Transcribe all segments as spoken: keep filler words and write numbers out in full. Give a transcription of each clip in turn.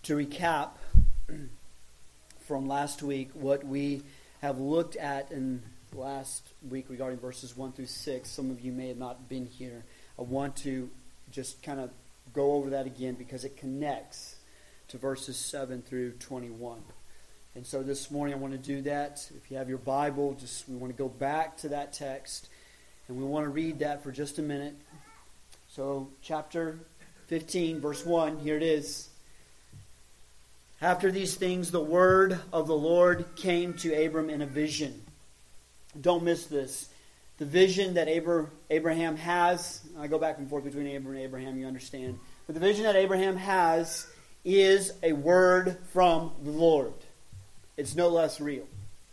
To recap from last week, what we have looked at in last week regarding verses one through six, some of you may have not been here. I want to just kind of go over that again because it connects to verses seven through twenty-one. And so this morning I want to do that. If you have your Bible, just we want to go back to that text and we want to read that for just a minute. So chapter fifteen, verse one, here it is. After these things, the word of the Lord came to Abram in a vision. Don't miss this. The vision that Abraham has, I go back and forth between Abram and Abraham, you understand. But the vision that Abraham has is a word from the Lord. It's no less real.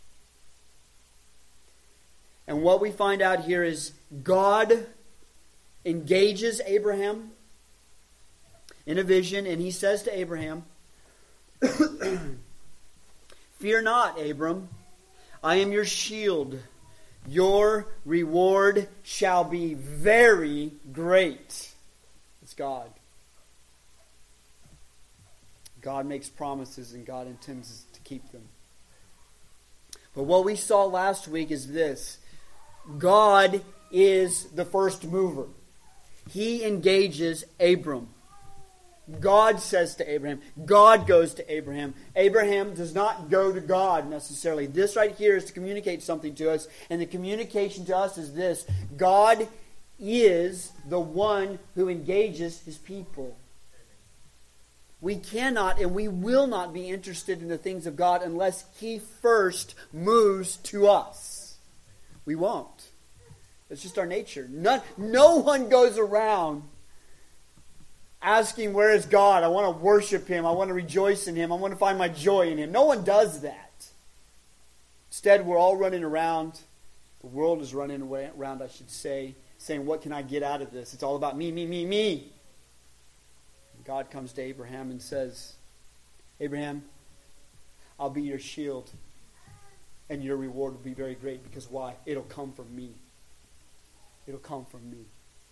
And what we find out here is God engages Abraham in a vision, and he says to Abraham, "Fear not, Abram, I am your shield. Your reward shall be very great." It's God. God makes promises and God intends to keep them. But what we saw last week is this. God is the first mover. He engages Abram. God says to Abraham. God goes to Abraham. Abraham does not go to God necessarily. This right here is to communicate something to us. And the communication to us is this. God is the one who engages His people. We cannot and we will not be interested in the things of God unless He first moves to us. We won't. It's just our nature. No, no one goes around asking, where is God? I want to worship Him. I want to rejoice in Him. I want to find my joy in Him. No one does that. Instead, we're all running around. The world is running around, I should say, saying, what can I get out of this? It's all about me, me, me, me. God comes to Abraham and says, Abraham, I'll be your shield. And your reward will be very great. Because why? It'll come from me. It'll come from me.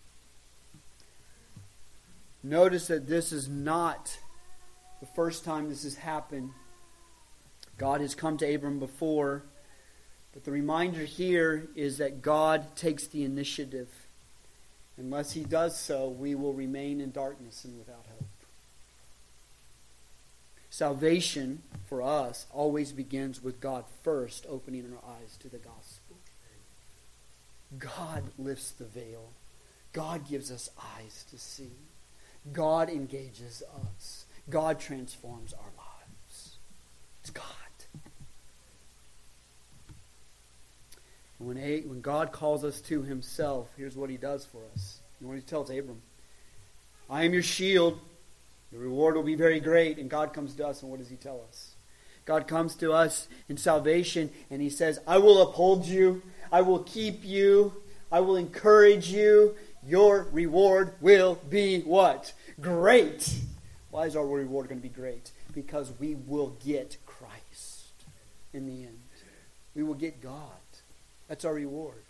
Notice that this is not the first time this has happened. God has come to Abram before. But the reminder here is that God takes the initiative. Unless He does so, we will remain in darkness and without hope. Salvation for us always begins with God first opening our eyes to the gospel. God lifts the veil. God gives us eyes to see. God engages us. God transforms our lives. It's God. When, a, when God calls us to Himself, here's what He does for us. You know what He tells Abram? I am your shield. Your reward will be very great. And God comes to us, and what does He tell us? God comes to us in salvation, and He says, I will uphold you. I will keep you. I will encourage you. Your reward will be what? Great. Why is our reward going to be great? Because we will get Christ in the end. We will get God. That's our reward.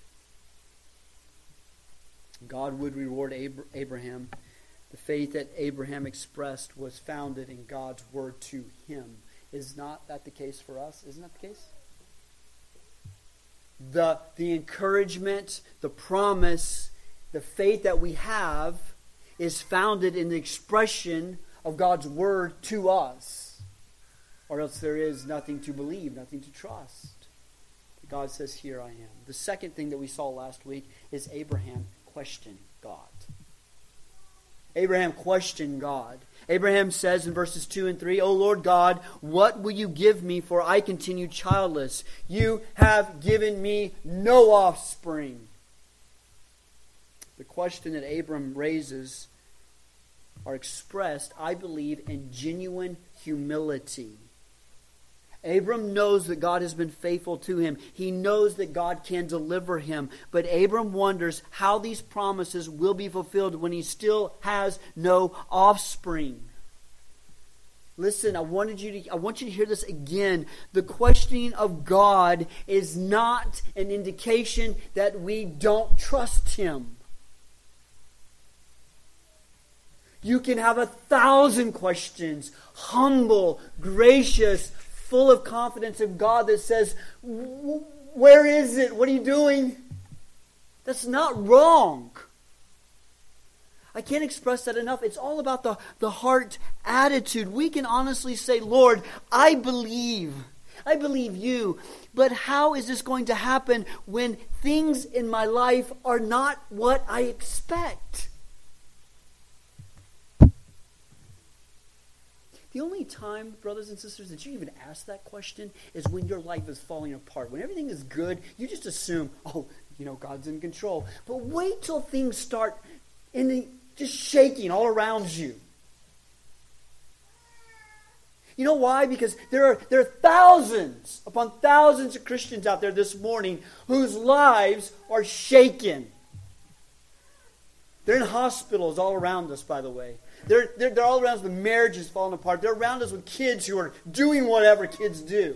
God would reward Ab- Abraham. The faith that Abraham expressed was founded in God's word to him. Is not that the case for us? Isn't that the case? The, the encouragement, the promise, the faith that we have is founded in the expression of God's word to us. Or else there is nothing to believe, nothing to trust. God says, here I am. The second thing that we saw last week is Abraham questioned God. Abraham questioned God. Abraham says in verses two and three, O Lord God, what will you give me, for I continue childless? You have given me no offspring. The question that Abram raises are expressed, I believe, in genuine humility. Abram knows that God has been faithful to him. He knows that God can deliver him. But Abram wonders how these promises will be fulfilled when he still has no offspring. Listen, I wanted you to I want you to hear this again. The questioning of God is not an indication that we don't trust Him. You can have a thousand questions, humble, gracious, full of confidence in God that says, where is it? What are you doing? That's not wrong. I can't express that enough. It's all about the, the heart attitude. We can honestly say, Lord, I believe. I believe you. But how is this going to happen when things in my life are not what I expect? The only time, brothers and sisters, that you even ask that question is when your life is falling apart. When everything is good, you just assume, oh, you know, God's in control. But wait till things start in the, just shaking all around you. You know why? Because there are, there are thousands upon thousands of Christians out there this morning whose lives are shaken. They're in hospitals all around us, by the way. They're, they're, they're all around us with marriages falling apart. They're around us with kids who are doing whatever kids do.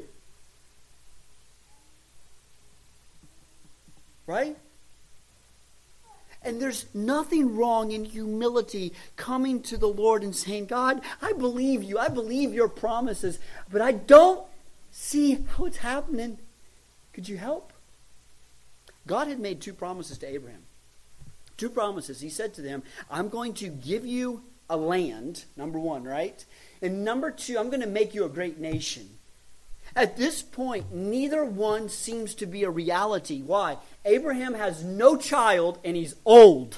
Right? And there's nothing wrong in humility coming to the Lord and saying, God, I believe you. I believe your promises. But I don't see how it's happening. Could you help? God had made two promises to Abraham. Two promises. He said to them, I'm going to give you a land, number one, right? And number two, I'm going to make you a great nation. At this point, neither one seems to be a reality. Why? Abraham has no child and he's old.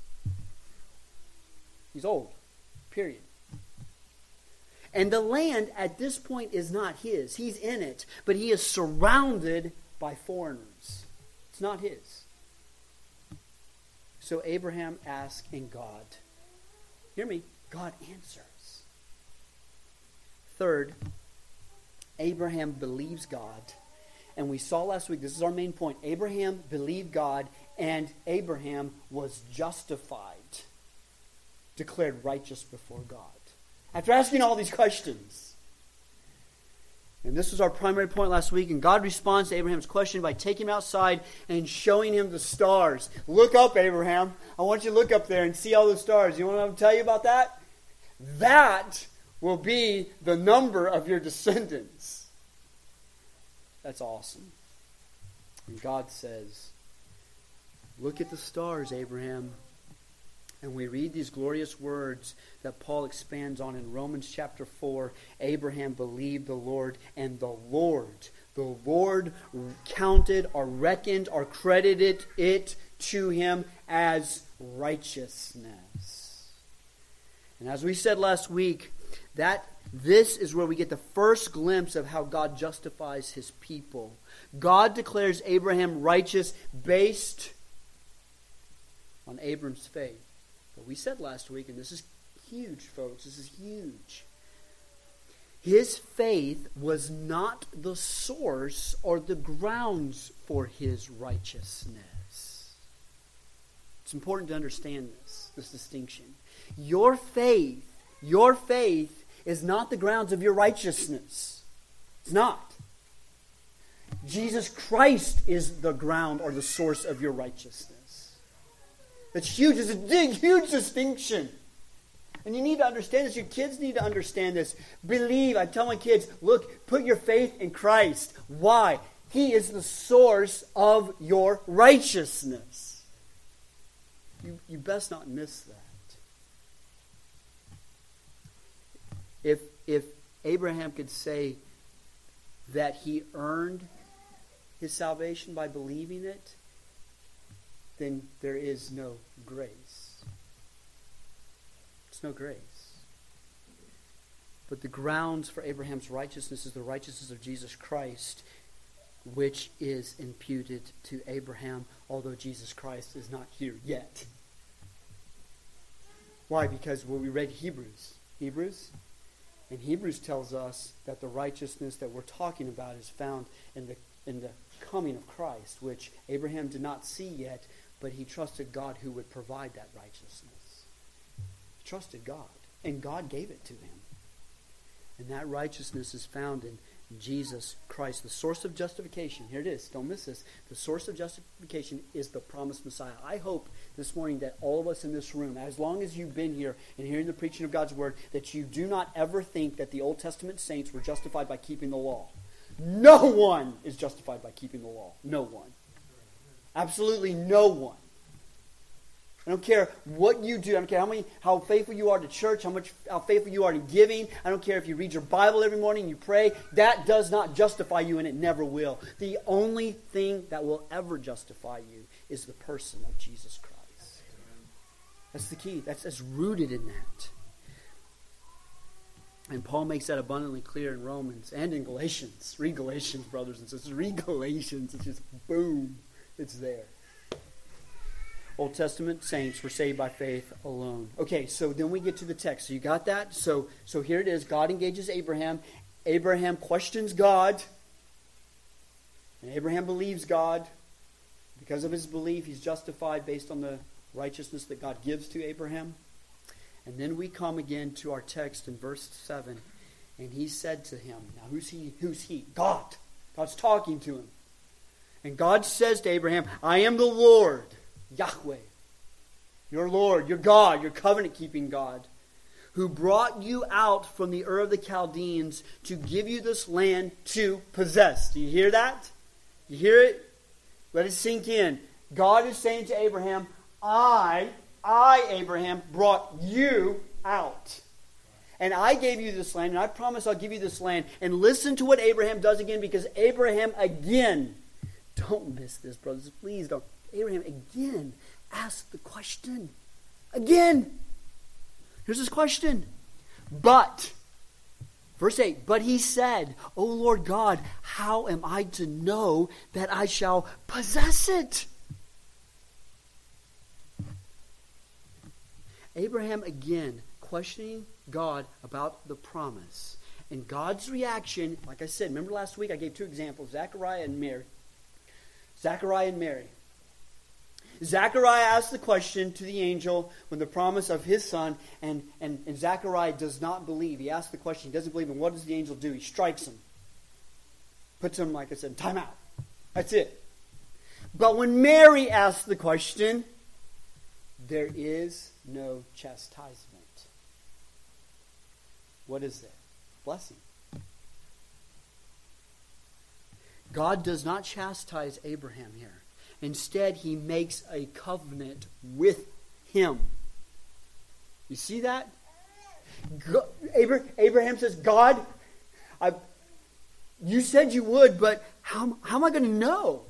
He's old. Period. And the land at this point is not his. He's in it, but he is surrounded by foreigners. It's not his. So Abraham asks, and God, hear me, God answers. Third, Abraham believes God. And we saw last week, this is our main point, Abraham believed God and Abraham was justified, declared righteous before God. After asking all these questions. And this was our primary point last week. And God responds to Abraham's question by taking him outside and showing him the stars. Look up, Abraham. I want you to look up there and see all the stars. You want me to tell you about that? That will be the number of your descendants. That's awesome. And God says, look at the stars, Abraham. And we read these glorious words that Paul expands on in Romans chapter four. Abraham believed the Lord, and the Lord, the Lord counted or reckoned or credited it to him as righteousness. And as we said last week, that this is where we get the first glimpse of how God justifies his people. God declares Abraham righteous based on Abram's faith. But we said last week, and this is huge, folks, this is huge. His faith was not the source or the grounds for his righteousness. It's important to understand this, this distinction. Your faith, your faith is not the grounds of your righteousness. It's not. Jesus Christ is the ground or the source of your righteousness. That's huge. It's a big, huge distinction. And you need to understand this. Your kids need to understand this. Believe. I tell my kids, look, put your faith in Christ. Why? He is the source of your righteousness. You, you best not miss that. If, if Abraham could say that he earned his salvation by believing it, then there is no grace. It's no grace. But the grounds for Abraham's righteousness is the righteousness of Jesus Christ, which is imputed to Abraham, although Jesus Christ is not here yet. Why? Because when we read Hebrews, Hebrews, and Hebrews tells us that the righteousness that we're talking about is found in the in the coming of Christ, which Abraham did not see yet, but he trusted God who would provide that righteousness. He trusted God, and God gave it to him. And that righteousness is found in Jesus Christ. The source of justification, here it is, don't miss this. The source of justification is the promised Messiah. I hope this morning that all of us in this room, as long as you've been here and hearing the preaching of God's Word, that you do not ever think that the Old Testament saints were justified by keeping the law. No one is justified by keeping the law. No one. Absolutely no one. I don't care what you do. I don't care how many, how faithful you are to church, how much, how faithful you are to giving. I don't care if you read your Bible every morning, you pray. That does not justify you, and it never will. The only thing that will ever justify you is the person of Jesus Christ. That's the key. That's, that's rooted in that. And Paul makes that abundantly clear in Romans and in Galatians. Read Galatians, brothers and sisters. Read Galatians. It's just boom. It's there. Old Testament saints were saved by faith alone. Okay, so then we get to the text. So you got that? So, so here it is. God engages Abraham. Abraham questions God. And Abraham believes God. Because of his belief, he's justified based on the righteousness that God gives to Abraham. And then we come again to our text in verse seven. And he said to him, now who's he? Who's he? God. God's talking to him. And God says to Abraham, I am the Lord, Yahweh, your Lord, your God, your covenant-keeping God, who brought you out from the Ur of the Chaldeans to give you this land to possess. Do you hear that? You hear it? Let it sink in. God is saying to Abraham, I, I, Abraham, brought you out. And I gave you this land, and I promise I'll give you this land. And listen to what Abraham does again, because Abraham again, don't miss this, brothers, please don't. Abraham again asked the question. Again. Here's his question. But, verse eight, but he said, O Lord God, how am I to know that I shall possess it? Abraham again questioning God about the promise. And God's reaction, like I said, remember last week I gave two examples, Zechariah and Mary. Zechariah and Mary. Zechariah asked the question to the angel when the promise of his son, and, and, and Zechariah does not believe. He asks the question, he doesn't believe, and what does the angel do? He strikes him. Puts him, like I said, time out. That's it. But when Mary asks the question, there is no chastisement. What is there? Blessing. God does not chastise Abraham here. Instead, he makes a covenant with him. You see that? God, Abraham says, God, I, you said you would, but how, how am I going to know?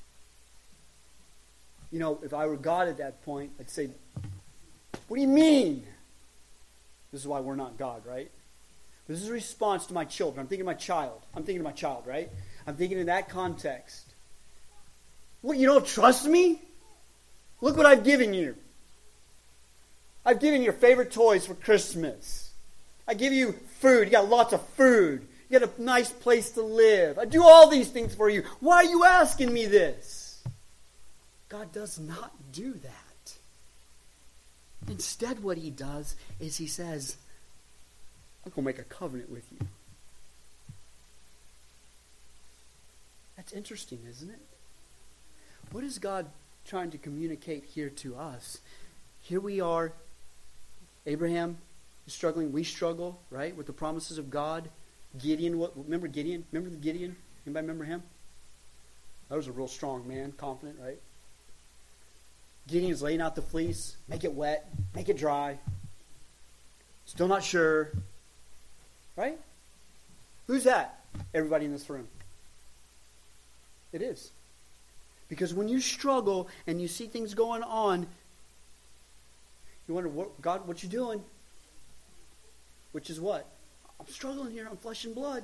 You know, if I were God at that point, I'd say, what do you mean? This is why we're not God, right? This is a response to my children. I'm thinking of my child. I'm thinking of my child, right? I'm thinking in that context. What, you don't trust me? Look what I've given you. I've given you your favorite toys for Christmas. I give you food. You got lots of food. You got a nice place to live. I do all these things for you. Why are you asking me this? God does not do that. Instead, what he does is he says, I'm going to make a covenant with you. That's interesting, isn't it? What is God trying to communicate here to us? Here we are. Abraham is struggling. We struggle, right, with the promises of God. Gideon, what, remember Gideon? Remember the Gideon? Anybody remember him? That was a real strong man, confident, right? Gideon's laying out the fleece. Make it wet. Make it dry. Still not sure. Right? Who's that? Everybody in this room. It is. Because when you struggle and you see things going on, you wonder, what, God, what you doing? Which is what? I'm struggling here. I'm flesh and blood.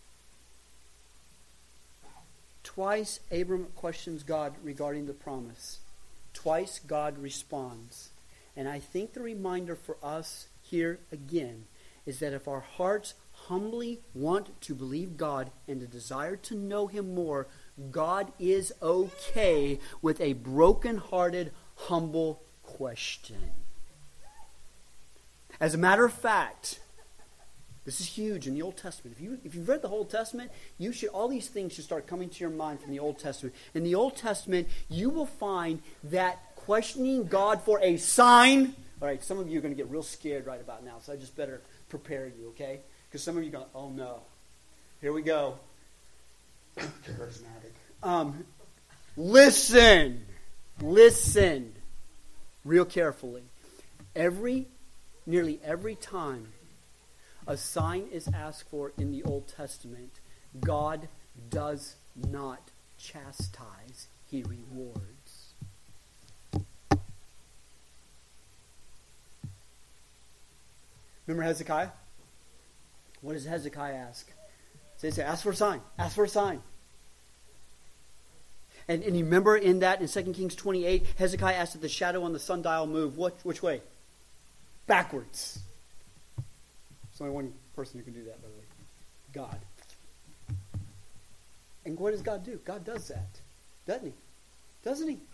Twice Abram questions God regarding the promise. Twice God responds. And I think the reminder for us here again is that if our hearts humbly want to believe God and to desire to know Him more, God is okay with a broken-hearted, humble question. As a matter of fact, This is huge in the Old Testament. If you if you've read the Old Testament, you should all these things should start coming to your mind from the Old Testament. In the Old Testament, you will find that questioning God for a sign. All right, some of you are going to get real scared right about now, so I just better prepare you, okay? Because some of you are going, oh no, here we go. Charismatic. Um, listen, listen, real carefully. Every, nearly every time a sign is asked for in the Old Testament, God does not chastise, He rewards. Remember Hezekiah? What does Hezekiah ask? They say, ask for a sign. Ask for a sign. And, and you remember in that, in Second Kings twenty-eight, Hezekiah asked that the shadow on the sundial move. What, which way? Backwards. There's only one person who can do that, by the way. God. And what does God do? God does that. Doesn't He? Doesn't He?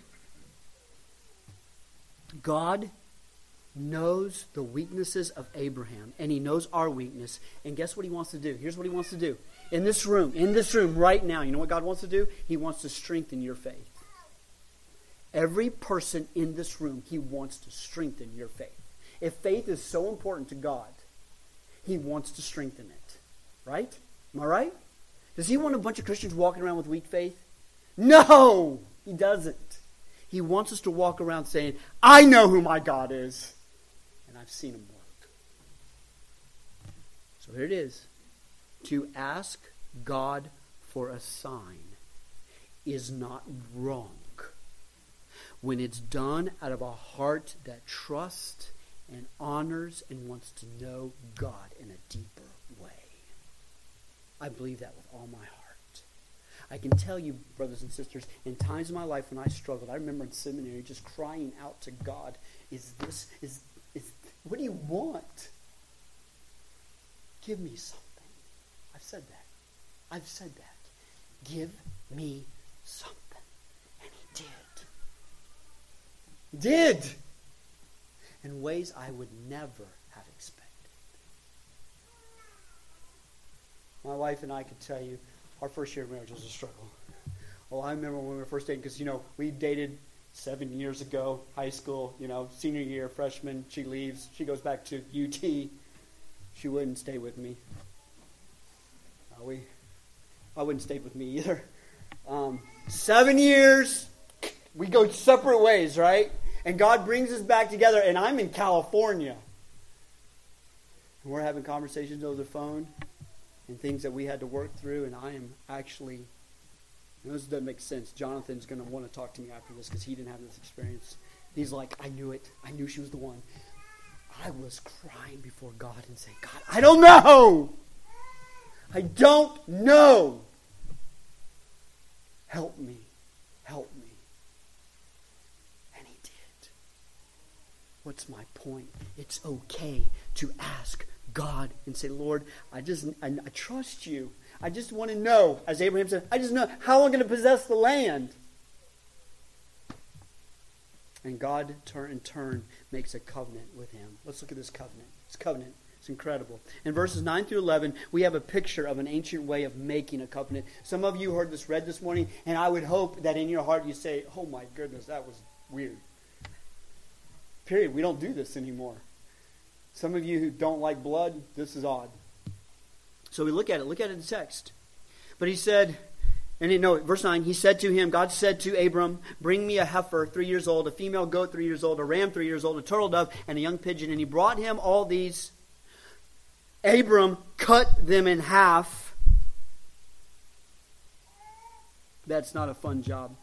God knows the weaknesses of Abraham, and He knows our weakness. And guess what He wants to do? Here's what He wants to do. In this room, in this room right now, you know what God wants to do? He wants to strengthen your faith. Every person in this room, He wants to strengthen your faith. If faith is so important to God, He wants to strengthen it. Right? Am I right? Does He want a bunch of Christians walking around with weak faith? No! He doesn't. He wants us to walk around saying, I know who my God is. And I've seen Him work. So here it is. To ask God for a sign is not wrong when it's done out of a heart that trusts and honors and wants to know God in a deeper way. I believe that with all my heart. I can tell you, brothers and sisters, in times of my life when I struggled, I remember in seminary just crying out to God, is this, is, is, what do you want? Give me something. I've said that. I've said that. Give me something. And He did. He did. In ways I would never have expected. My wife and I could tell you, our first year of marriage was a struggle. Well, I remember when we were first dating, because, you know, we dated seven years ago, high school, you know, senior year, freshman, she leaves. She goes back to U T. She wouldn't stay with me. Uh, we, I wouldn't stay with me either. Um, seven years, we go separate ways, right? And God brings us back together, and I'm in California. And we're having conversations over the phone and things that we had to work through, and I am actually, you know, this doesn't make sense. Jonathan's going to want to talk to me after this because he didn't have this experience. He's like, I knew it. I knew she was the one. I was crying before God and saying, God, I don't know. I don't know. Help me. Help me. And He did. What's my point? It's okay to ask God and say, Lord, I just I, I trust you. I just want to know, as Abraham said, I just know how I'm going to possess the land. And God turn in turn makes a covenant with him. Let's look at this covenant. It's covenant. It's incredible. In verses nine through eleven, we have a picture of an ancient way of making a covenant. Some of you heard this read this morning, and I would hope that in your heart you say, oh my goodness, that was weird. Period. We don't do this anymore. Some of you who don't like blood, this is odd. So we look at it. Look at it in the text. But he said, and no, verse nine, he said to him, God said to Abram, bring me a heifer three years old, a female goat three years old, a ram three years old, a turtle dove, and a young pigeon. And he brought him all these. Abram cut them in half. That's not a fun job.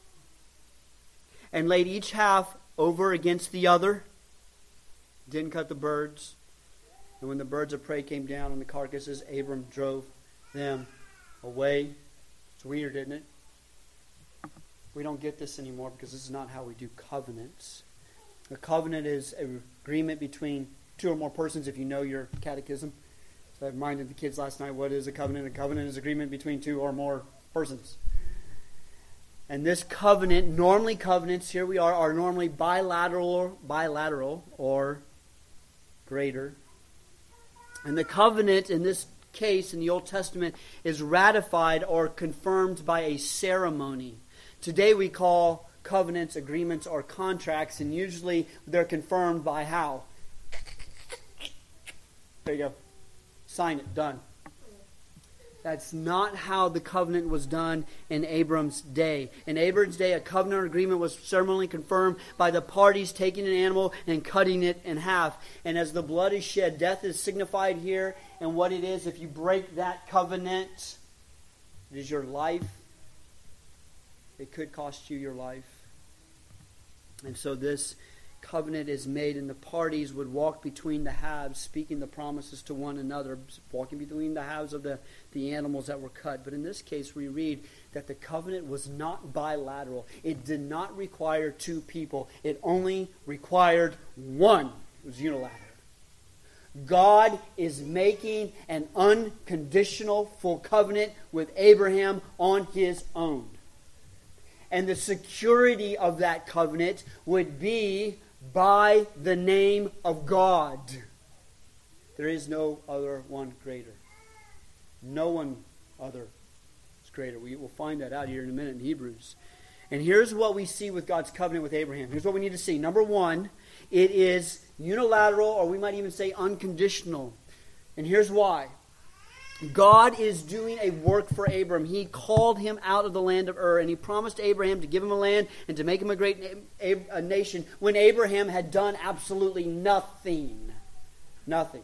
And laid each half over against the other. Didn't cut the birds. And when the birds of prey came down on the carcasses, Abram drove them away. It's weird, isn't it? We don't get this anymore because this is not how we do covenants. A covenant is an agreement between two or more persons, if you know your catechism. So I reminded the kids last night, what is a covenant? A covenant is agreement between two or more persons. And this covenant, normally covenants, here we are, are normally bilateral, bilateral or greater. And the covenant in this case in the Old Testament is ratified or confirmed by a ceremony. Today we call covenants, agreements, or contracts, and usually they're confirmed by how? There you go. Sign it. Done. That's not how the covenant was done in Abram's day. In Abram's day, a covenant agreement was ceremonially confirmed by the parties taking an animal and cutting it in half. And as the blood is shed, death is signified here. And what it is, if you break that covenant, it is your life. It could cost you your life. And so this covenant is made, and the parties would walk between the halves, speaking the promises to one another, walking between the halves of the, the animals that were cut. But in this case, we read that the covenant was not bilateral. It did not require two people. It only required one. It was unilateral. God is making an unconditional full covenant with Abraham on his own. And the security of that covenant would be by the name of God. There is no other one greater. No one other is greater. We will find that out here in a minute in Hebrews. And here's what we see with God's covenant with Abraham. Here's what we need to see. Number one, it is unilateral, or we might even say unconditional. And here's why. God is doing a work for Abram. He called him out of the land of Ur, and he promised Abraham to give him a land and to make him a great na- a nation when Abraham had done absolutely nothing. Nothing.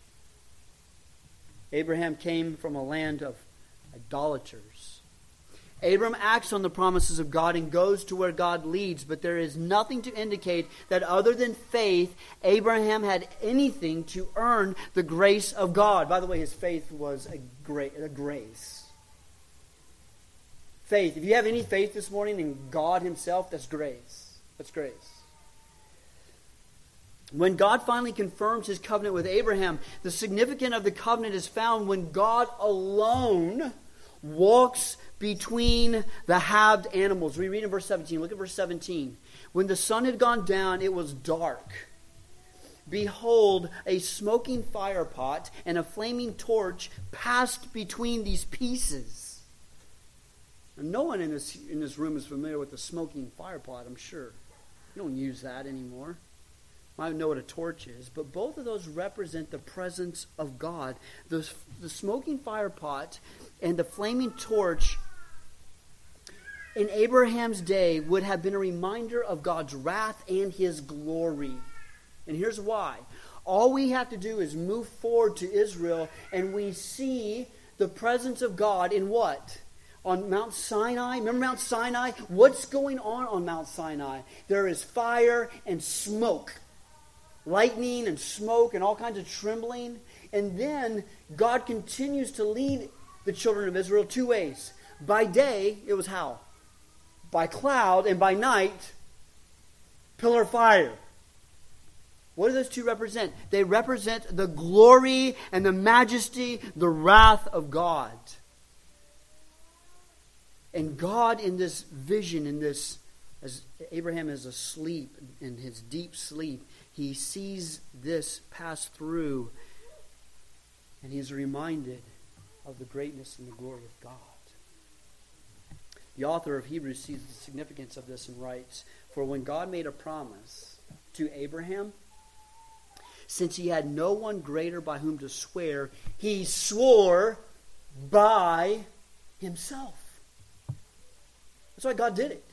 Abraham came from a land of idolaters. Abram acts on the promises of God and goes to where God leads, but there is nothing to indicate that other than faith, Abraham had anything to earn the grace of God. By the way, his faith was a, gra- a grace. Faith. If you have any faith this morning in God himself, that's grace. That's grace. When God finally confirms his covenant with Abraham, the significance of the covenant is found when God alone walks between the halved animals. We read in verse seventeen. Look at verse seventeen. When the sun had gone down, it was dark. Behold, a smoking fire pot and a flaming torch passed between these pieces. And no one in this, in this room is familiar with the smoking fire pot, I'm sure. You don't use that anymore. You might know what a torch is, but both of those represent the presence of God. The, the smoking fire pot and the flaming torch in Abraham's day would have been a reminder of God's wrath and his glory. And here's why. All we have to do is move forward to Israel, and we see the presence of God in what? On Mount Sinai. Remember Mount Sinai? What's going on on Mount Sinai? There is fire and smoke. Lightning and smoke and all kinds of trembling. And then God continues to lead the children of Israel two ways. By day, it was how? By cloud, and by night, pillar of fire. What do those two represent? They represent the glory and the majesty, the wrath of God. And God in this vision, in this, as Abraham is asleep, in his deep sleep, he sees this pass through, and he is reminded of the greatness and the glory of God. The author of Hebrews sees the significance of this and writes, "For when God made a promise to Abraham, since he had no one greater by whom to swear, he swore by himself." That's why God did it.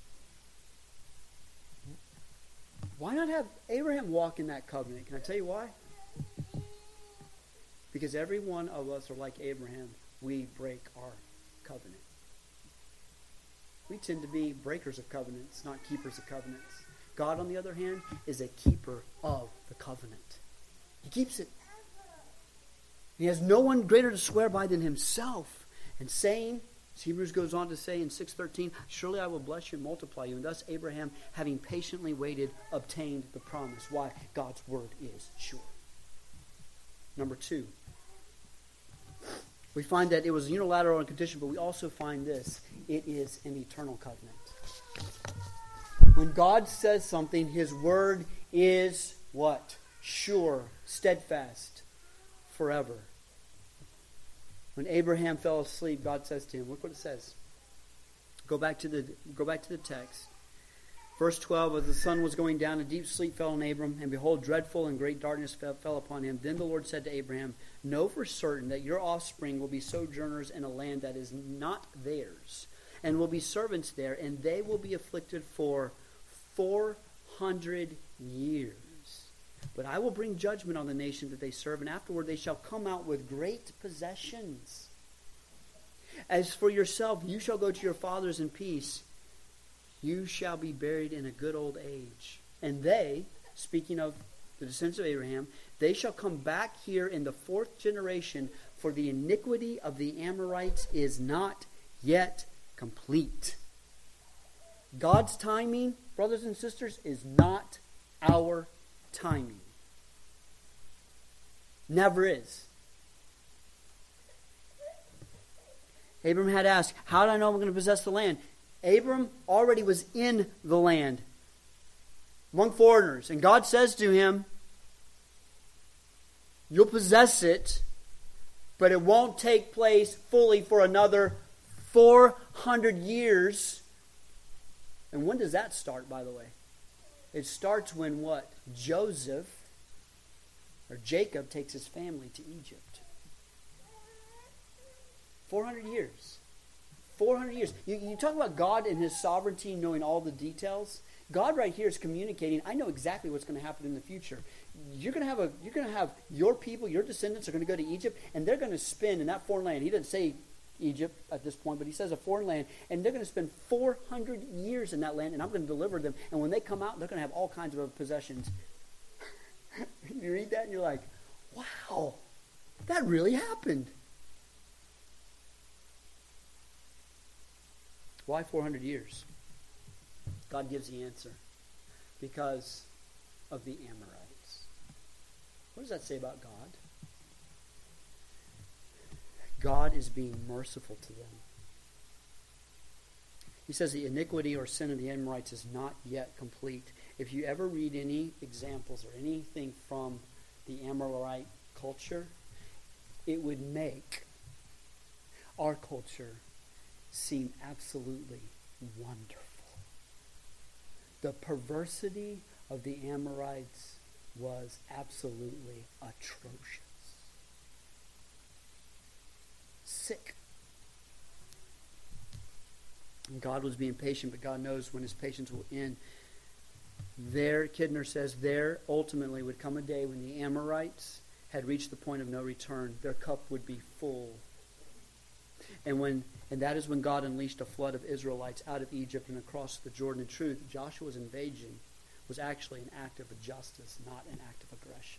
Why not have Abraham walk in that covenant? Can I tell you why? Because every one of us are like Abraham. We break our covenant. We tend to be breakers of covenants, not keepers of covenants. God, on the other hand, is a keeper of the covenant. He keeps it. He has no one greater to swear by than himself. And saying, as Hebrews goes on to say in six thirteen, "Surely I will bless you and multiply you." And thus Abraham, having patiently waited, obtained the promise. Why? God's word is sure. Number two, we find that it was unilateral and conditional, but we also find this. It is an eternal covenant. When God says something, his word is what? Sure, steadfast, forever. When Abraham fell asleep, God says to him, look what it says. Go back to the go back to the text. Verse twelve, as the sun was going down, a deep sleep fell on Abram, and behold, dreadful and great darkness fell, fell upon him. Then the Lord said to Abraham, know for certain that your offspring will be sojourners in a land that is not theirs, and will be servants there, and they will be afflicted for four hundred years. But I will bring judgment on the nation that they serve, and afterward they shall come out with great possessions. As for yourself, you shall go to your fathers in peace. You shall be buried in a good old age. And they, speaking of the descendants of Abraham, they shall come back here in the fourth generation, for the iniquity of the Amorites is not yet complete. God's timing, brothers and sisters, is not our timing. Never is. Abram had asked, how do I know I'm going to possess the land? Abram already was in the land among foreigners. And God says to him, you'll possess it, but it won't take place fully for another four hundred years. And when does that start, by the way? It starts when what? Joseph, or Jacob, takes his family to Egypt. four hundred years. four hundred years. You, you talk about God and His sovereignty, knowing all the details. God right here is communicating, I know exactly what's going to happen in the future. You're going to have a, you're going to have your people, your descendants are going to go to Egypt, and they're going to spend in that foreign land. He doesn't say Egypt at this point, but he says a foreign land, and they're going to spend four hundred years in that land, and I'm going to deliver them. And when they come out, they're going to have all kinds of possessions. You read that and you're like, wow, that really happened. Why four hundred years? God gives the answer. Because of the Amorites. What does that say about God? God is being merciful to them. He says the iniquity or sin of the Amorites is not yet complete. If you ever read any examples or anything from the Amorite culture, it would make our culture seem absolutely wonderful. The perversity of the Amorites was absolutely atrocious. Sick. And God was being patient, but God knows when His patience will end. There, Kidner says, there ultimately would come a day when the Amorites had reached the point of no return. Their cup would be full. And when and that is when God unleashed a flood of Israelites out of Egypt and across the Jordan. In truth, Joshua's invasion was actually an act of justice, not an act of aggression.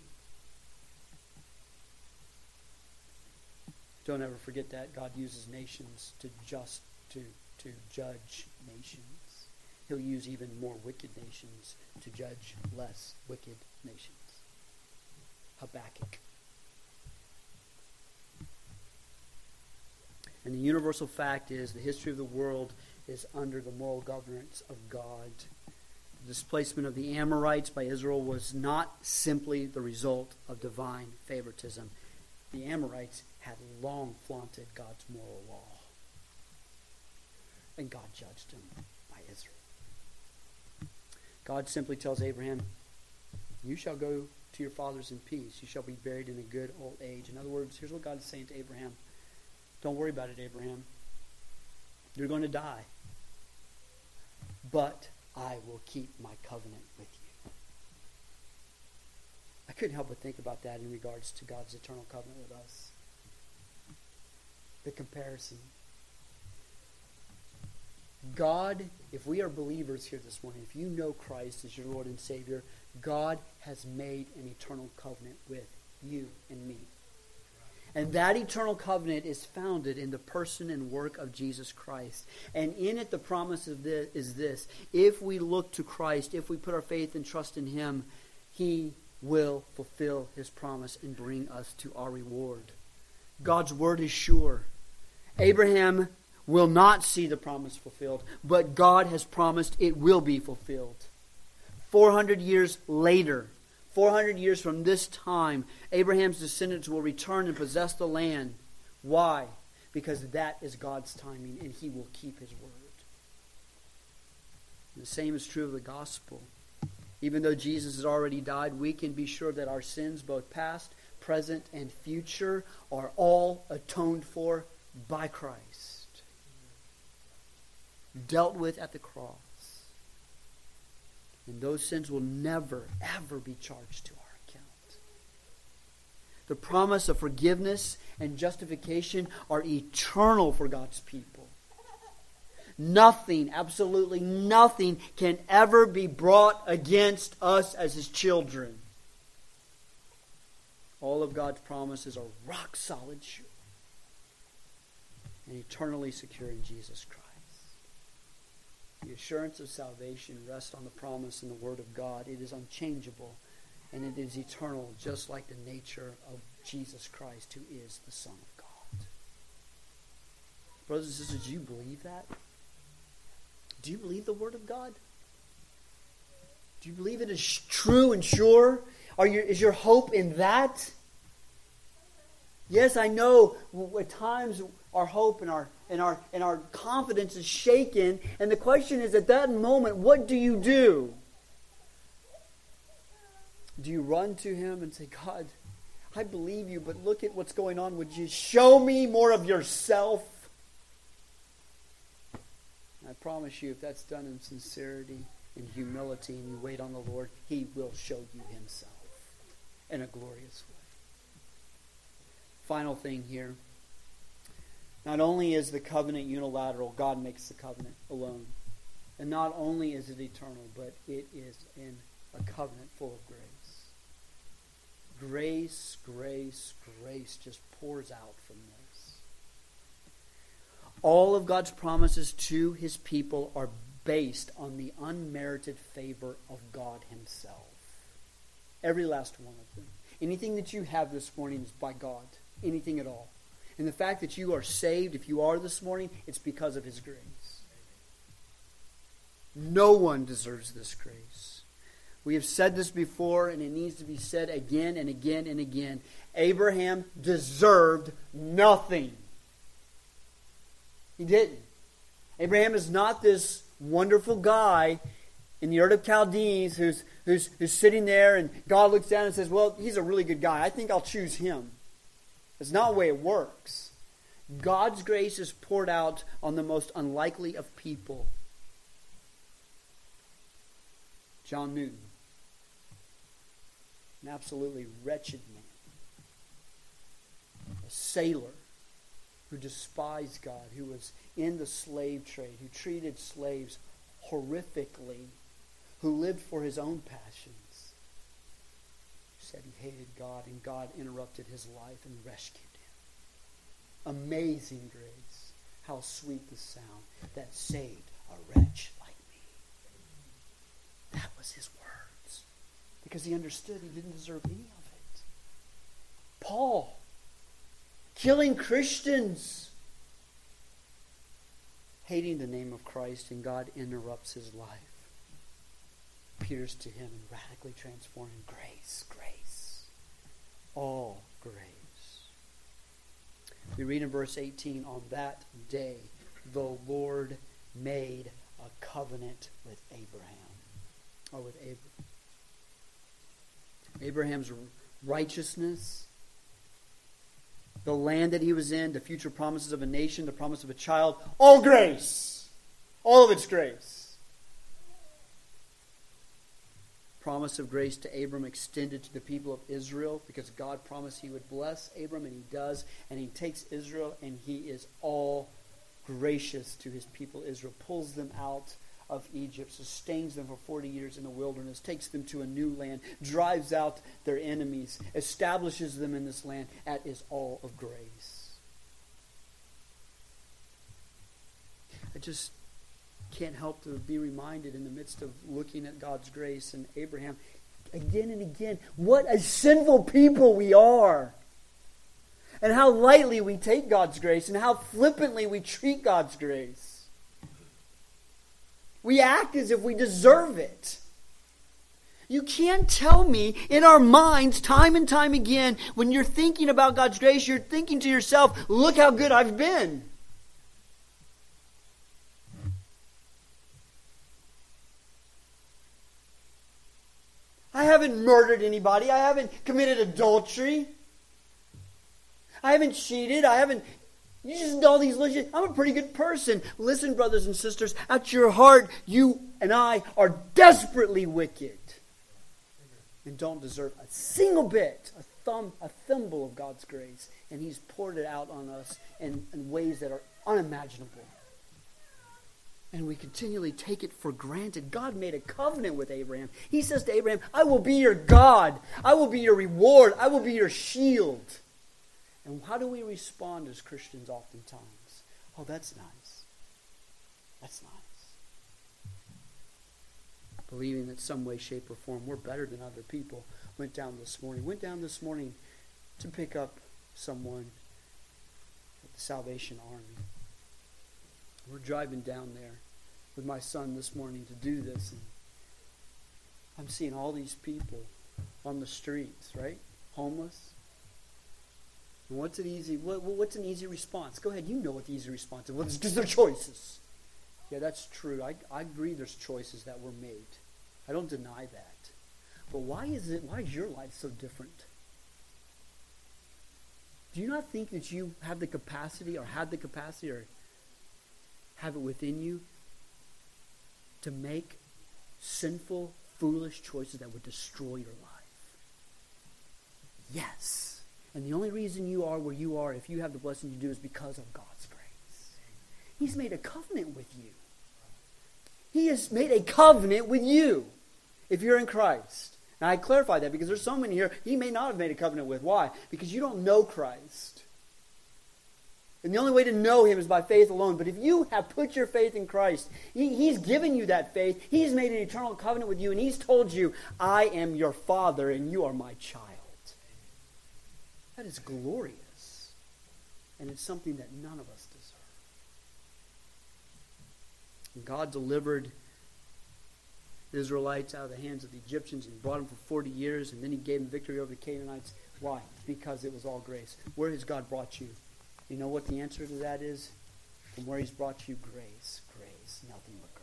Don't ever forget that. God uses nations to just to to judge nations. He'll use even more wicked nations to judge less wicked nations. Habakkuk. And the universal fact is the history of the world is under the moral governance of God. The displacement of the Amorites by Israel was not simply the result of divine favoritism. The Amorites had long flaunted God's moral law. And God judged them by Israel. God simply tells Abraham, you shall go to your fathers in peace. You shall be buried in a good old age. In other words, here's what God is saying to Abraham. Don't worry about it, Abraham. You're going to die. But I will keep my covenant with you. I couldn't help but think about that in regards to God's eternal covenant with us. The comparison. God, if we are believers here this morning, if you know Christ as your Lord and Savior, God has made an eternal covenant with you and me. And that eternal covenant is founded in the person and work of Jesus Christ. And in it the promise of this is this. If we look to Christ, if we put our faith and trust in Him, He will fulfill His promise and bring us to our reward. God's word is sure. Abraham will not see the promise fulfilled, but God has promised it will be fulfilled. four hundred years later, four hundred years from this time, Abraham's descendants will return and possess the land. Why? Because that is God's timing, and He will keep His word. And the same is true of the gospel. Even though Jesus has already died, we can be sure that our sins, both past, present, and future, are all atoned for by Christ. Dealt with at the cross. And those sins will never, ever be charged to our account. The promise of forgiveness and justification are eternal for God's people. Nothing, absolutely nothing, can ever be brought against us as His children. All of God's promises are rock solid sure and eternally secure in Jesus Christ. The assurance of salvation rests on the promise in the Word of God. It is unchangeable and it is eternal, just like the nature of Jesus Christ, who is the Son of God. Brothers and sisters, do you believe that? Do you believe the Word of God? Do you believe it is true and sure? Are you, is your hope in that? Yes, I know at times our hope and our and our and our confidence is shaken. And the question is, at that moment, what do you do? Do you run to Him and say, God, I believe you, but look at what's going on. Would you show me more of yourself? I promise you, if that's done in sincerity, in humility, and you wait on the Lord, He will show you Himself in a glorious way. Final thing here. Not only is the covenant unilateral, God makes the covenant alone. And not only is it eternal, but it is in a covenant full of grace. Grace, grace, grace just pours out from this. All of God's promises to His people are based on the unmerited favor of God Himself. Every last one of them. Anything that you have this morning is by God. Anything at all. And the fact that you are saved, if you are this morning, it's because of His grace. No one deserves this grace. We have said this before, and it needs to be said again and again and again. Abraham deserved nothing. He didn't. Abraham is not this wonderful guy in the Ur of Chaldees who's, who's, who's sitting there, and God looks down and says, well, he's a really good guy. I think I'll choose him. That's not the way it works. God's grace is poured out on the most unlikely of people. John Newton, an absolutely wretched man, a sailor who despised God, who was in the slave trade, who treated slaves horrifically, who lived for his own passions. Said he hated God, and God interrupted his life and rescued him. Amazing grace. How sweet the sound that saved a wretch like me. That was his words. Because he understood he didn't deserve any of it. Paul, killing Christians, hating the name of Christ, and God interrupts his life. Appears to him and radically transformed him. Grace, grace. All grace. We read in verse eighteen, on that day the Lord made a covenant with Abraham. Or with Abraham. Abraham's righteousness, the land that he was in, the future promises of a nation, the promise of a child, all grace. All of it's grace. Promise of grace to Abram extended to the people of Israel because God promised He would bless Abram, and He does. And He takes Israel, and He is all gracious to His people Israel. Pulls them out of Egypt, sustains them for forty years in the wilderness, takes them to a new land, drives out their enemies, establishes them in this land. That is all of grace. I just can't help to be reminded in the midst of looking at God's grace and Abraham again and again, what a sinful people we are. And how lightly we take God's grace and how flippantly we treat God's grace. We act as if we deserve it. You can't tell me in our minds time and time again, when you're thinking about God's grace, you're thinking to yourself, look how good I've been. I haven't murdered anybody. I haven't committed adultery. I haven't cheated. I haven't... You just all these lists. I'm a pretty good person. Listen, brothers and sisters, at your heart, you and I are desperately wicked. And don't deserve a single bit, a thumb, a thimble of God's grace. And He's poured it out on us in, in ways that are unimaginable. And we continually take it for granted. God made a covenant with Abraham. He says to Abraham, I will be your God. I will be your reward. I will be your shield. And how do we respond as Christians oftentimes? Oh, that's nice. That's nice. Believing that some way, shape, or form we're better than other people. Went down this morning. Went down this morning to pick up someone at the Salvation Army. We're driving down there with my son this morning to do this. And I'm seeing all these people on the streets, right? Homeless. And what's an easy, what, what's an easy response? Go ahead, you know what the easy response is. Well, it's because they're choices. Yeah, that's true. I, I agree there's choices that were made. I don't deny that. But why is it, why is your life so different? Do you not think that you have the capacity or had the capacity or have it within you to make sinful, foolish choices that would destroy your life? Yes. And the only reason you are where you are, if you have the blessing you do, is because of God's grace. He's made a covenant with you. He has made a covenant with you if you're in Christ. Now I clarify that because there's so many here He may not have made a covenant with. Why? Because you don't know Christ. And the only way to know Him is by faith alone. But if you have put your faith in Christ, he, He's given you that faith. He's made an eternal covenant with you. And He's told you, I am your Father and you are my child. That is glorious. And it's something that none of us deserve. And God delivered the Israelites out of the hands of the Egyptians and brought them for forty years. And then He gave them victory over the Canaanites. Why? Because it was all grace. Where has God brought you? You know what the answer to that is? From where He's brought you, grace, grace, nothing but grace.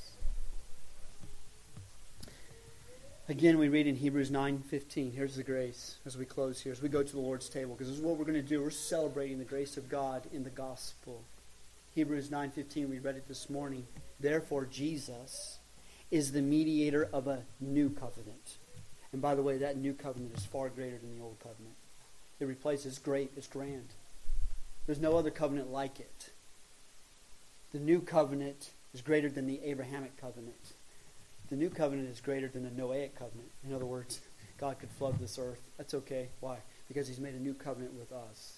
Again, we read in Hebrews nine fifteen. Here's the grace as we close here, as we go to the Lord's table, because this is what we're going to do. We're celebrating the grace of God in the gospel. Hebrews nine fifteen, we read it this morning. Therefore, Jesus is the mediator of a new covenant. And by the way, that new covenant is far greater than the old covenant. It replaces, it's great, it's grand. There's no other covenant like it. The new covenant is greater than the Abrahamic covenant. The new covenant is greater than the Noahic covenant. In other words, God could flood this earth. That's okay. Why? Because He's made a new covenant with us,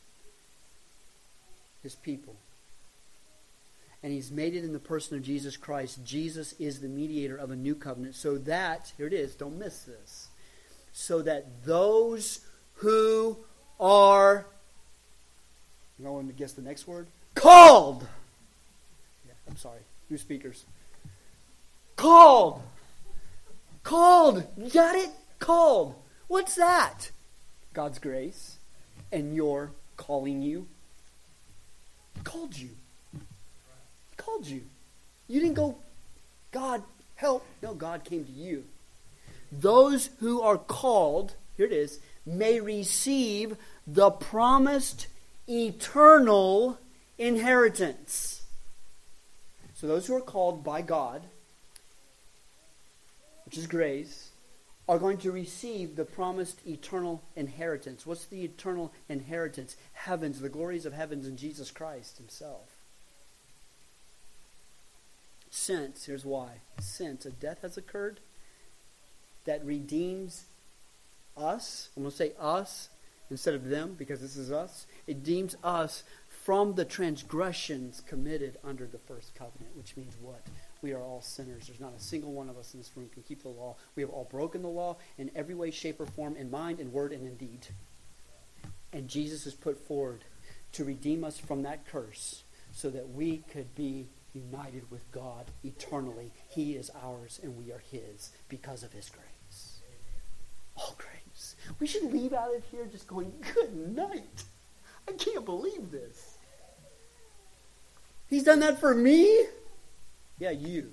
His people. And He's made it in the person of Jesus Christ. Jesus is the mediator of a new covenant. So that, here it is, don't miss this. So that those who are, you know, want to guess the next word? Called! Yeah, I'm sorry. New speakers. Called. Called. You got it? Called. What's that? God's grace. And your calling you. He called you. He called you. You didn't go, God, help. No, God came to you. Those who are called, here it is, may receive the promised eternal inheritance. So those who are called by God, which is grace, are going to receive the promised eternal inheritance. What's the eternal inheritance? Heavens, the glories of heavens in Jesus Christ Himself. Since, here's why. Since a death has occurred that redeems us, I'm going to say us instead of them because this is us. It redeems us from the transgressions committed under the first covenant, which means what? We are all sinners. There's not a single one of us in this room can keep the law. We have all broken the law in every way, shape, or form, in mind, in word, and in deed. And Jesus is put forward to redeem us from that curse so that we could be united with God eternally. He is ours and we are His because of His grace. All grace. We should leave out of here just going, good night. I can't believe this. He's done that for me? Yeah, you.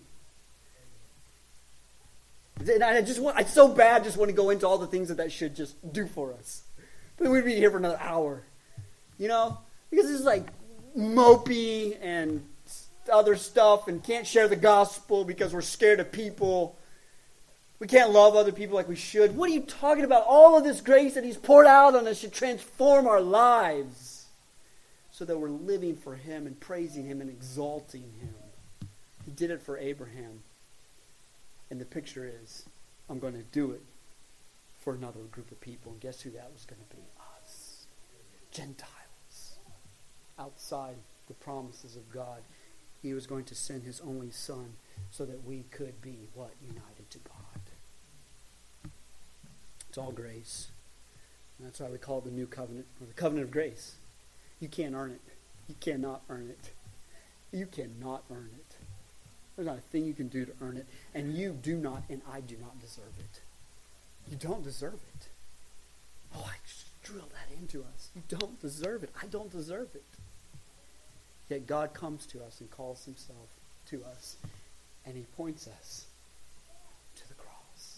And I just want, I so bad just want to go into all the things that that should just do for us. But we'd be here for another hour. You know? Because it's like mopey and other stuff and can't share the gospel because we're scared of people. We can't love other people like we should. What are you talking about? All of this grace that He's poured out on us should transform our lives so that we're living for Him and praising Him and exalting Him. He did it for Abraham. And the picture is, I'm going to do it for another group of people. And guess who that was going to be? Us. Gentiles. Outside the promises of God. He was going to send His only Son so that we could be, what? United to God. It's all grace. And that's why we call it the new covenant, or the covenant of grace. You can't earn it. You cannot earn it. You cannot earn it. There's not a thing you can do to earn it. And you do not, and I do not deserve it. You don't deserve it. Oh, I just drilled that into us. You don't deserve it. I don't deserve it. Yet God comes to us and calls Himself to us. And He points us to the cross.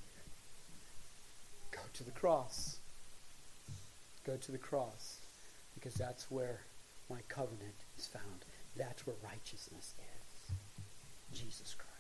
Go to the cross. Go to the cross. Because that's where my covenant is found. That's where righteousness is. Jesus Christ.